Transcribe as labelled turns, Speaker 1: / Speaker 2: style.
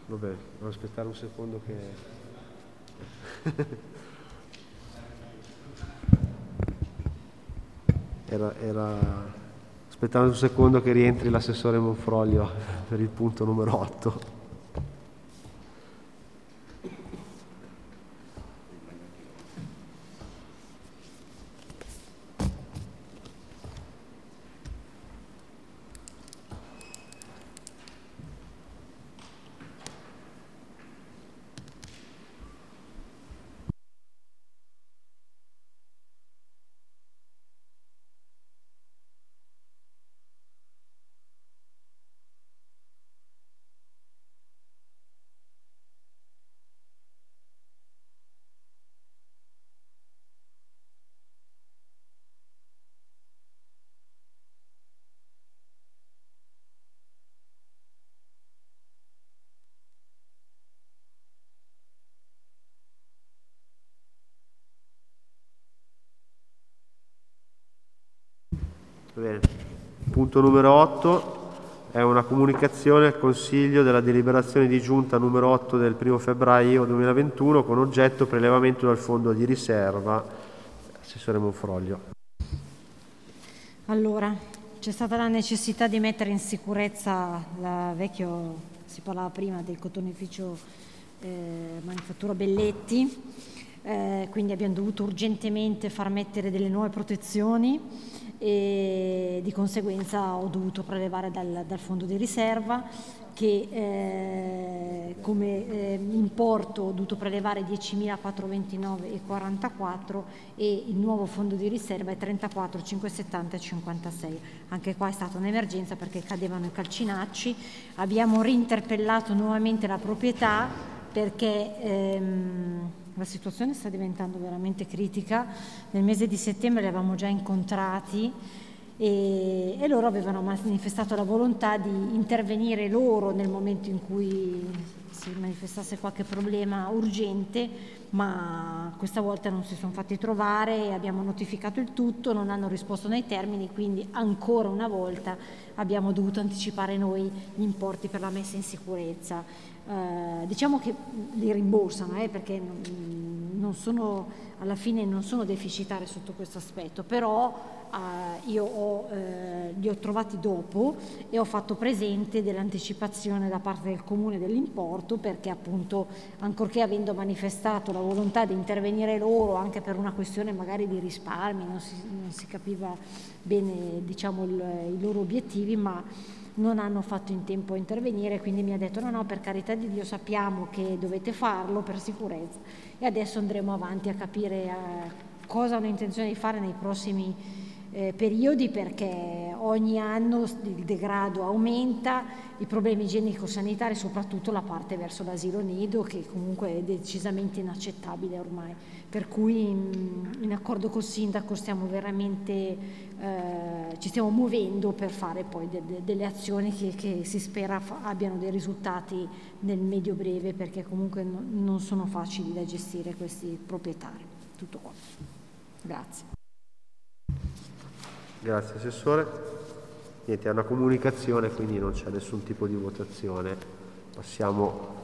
Speaker 1: Vabbè, devo aspettare un secondo che... Aspettando un secondo che rientri l'assessore Monfroglio per il punto numero 8. Bene. Punto numero 8 è una comunicazione al Consiglio della deliberazione di giunta numero 8 del 1 febbraio 2021 con oggetto prelevamento dal fondo di riserva. Assessore Monfroglio.
Speaker 2: Allora, c'è stata la necessità di mettere in sicurezza si parlava prima del cotonificio Manifattura Belletti, quindi abbiamo dovuto urgentemente far mettere delle nuove protezioni e di conseguenza ho dovuto prelevare dal fondo di riserva che come importo ho dovuto prelevare 10.429,44 e il nuovo fondo di riserva è 34.570,56. Anche qua è stata un'emergenza perché cadevano i calcinacci. Abbiamo rinterpellato nuovamente la proprietà perché la situazione sta diventando veramente critica. Nel mese di settembre li avevamo già incontrati e loro avevano manifestato la volontà di intervenire loro nel momento in cui si manifestasse qualche problema urgente, ma questa volta non si sono fatti trovare, abbiamo notificato il tutto, non hanno risposto nei termini, quindi ancora una volta abbiamo dovuto anticipare noi gli importi per la messa in sicurezza. Diciamo che li rimborsano perché alla fine non sono deficitari sotto questo aspetto, però io li ho trovati dopo e ho fatto presente dell'anticipazione da parte del comune dell'importo perché appunto ancorché avendo manifestato la volontà di intervenire loro anche per una questione magari di risparmi, non si capiva bene diciamo i loro obiettivi, ma non hanno fatto in tempo a intervenire, quindi mi ha detto no, per carità di Dio sappiamo che dovete farlo per sicurezza e adesso andremo avanti a capire cosa hanno intenzione di fare nei prossimi periodi perché ogni anno il degrado aumenta, i problemi igienico-sanitari, soprattutto la parte verso l'asilo nido che comunque è decisamente inaccettabile ormai, per cui in accordo col sindaco stiamo veramente ci stiamo muovendo per fare poi delle azioni che si spera abbiano dei risultati nel medio breve perché comunque non sono facili da gestire questi proprietari. Tutto qua. Grazie.
Speaker 1: Grazie Assessore. Niente, è una comunicazione quindi non c'è nessun tipo di votazione. Passiamo